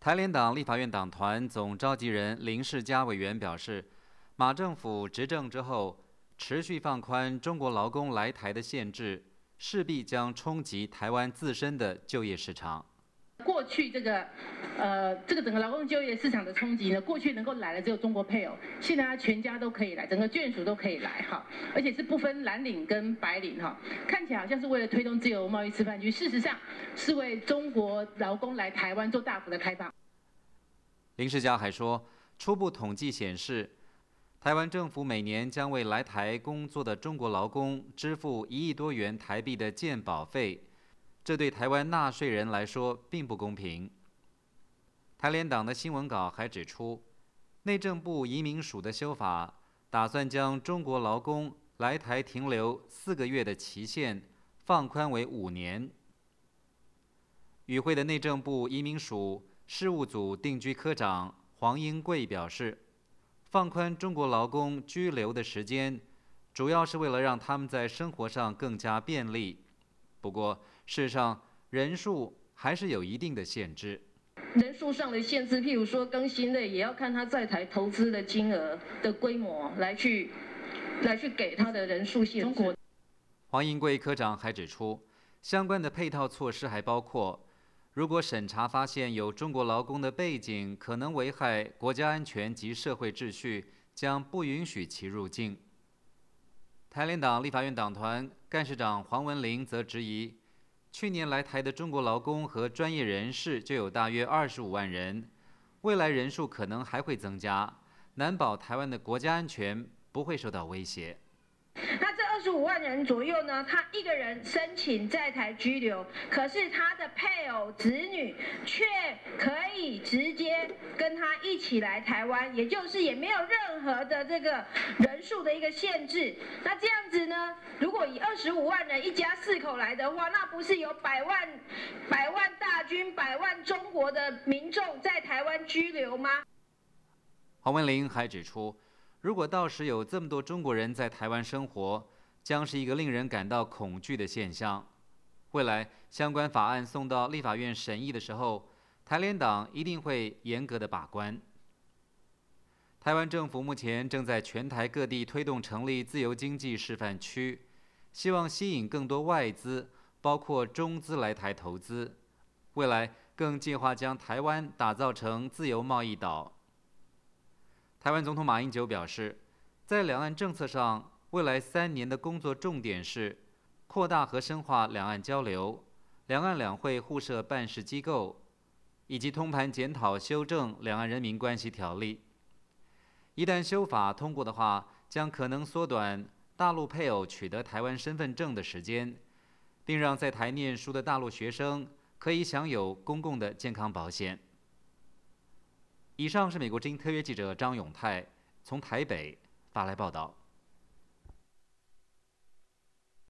台联党立法院党团总召集人林世嘉委员表示，马政府执政之后，持续放宽中国劳工来台的限制，势必将冲击台湾自身的就业市场。 过去这个整个劳动就业市场的冲击呢，过去能够来的只有中国配偶，现在他全家都可以来，整个眷属都可以来哈，而且是不分蓝领跟白领哈，看起来好像是为了推动自由贸易示范区，事实上是为中国劳工来台湾做大幅的开放。 林世嘉还说，初步统计显示，台湾政府每年将为来台工作的中国劳工支付1亿多元台币的健保费。这对台湾纳税人来说并不公平。台联党的新闻稿还指出，内政部移民署的修法打算将中国劳工来台停留4个月的期限放宽为5年。与会的内政部移民署事务组定居科长黄英贵表示，放宽中国劳工居留的时间，主要是为了让他们在生活上更加便利。不过，事实上人数还是有一定的限制。 人数上的限制，譬如说更新类，也要看他在台投资的金额的规模来去给他的人数限制。 黄英贵科长还指出，相关的配套措施还包括，如果审查发现有中国劳工的背景可能危害国家安全及社会秩序，将不允许其入境。台联党立法院党团干事长黄文玲则质疑，去年来台的中国劳工和专业人士就有大约25万人，未来人数可能还会增加，难保台湾的国家安全不会受到威胁。 那这25万人左右呢，他一个人申请在台居留，可是他的配偶、子女却可以直接跟他一起来台湾，也就是也没有任何的这个人数的一个限制。那这样子呢，如果以25万人一家4口来的话，那不是有百万大军、百万中国的民众在台湾居留吗？ 黄文玲还指出，如果到时有这么多中国人在台湾生活，将是一个令人感到恐惧的现象。未来相关法案送到立法院审议的时候，台联党一定会严格的把关。台湾政府目前正在全台各地推动成立自由经济示范区，希望吸引更多外资，包括中资来台投资。未来更计划将台湾打造成自由贸易岛。台湾总统马英九表示，在两岸政策上，未来3年的工作重点是扩大和深化两岸交流，两岸两会互设办事机构，以及通盘检讨修正《两岸人民关系条例》。一旦修法通过的话，将可能缩短大陆配偶取得台湾身份证的时间，并让在台念书的大陆学生可以享有公共的健康保险。以上是美国之音特约记者张永泰从台北发来报道。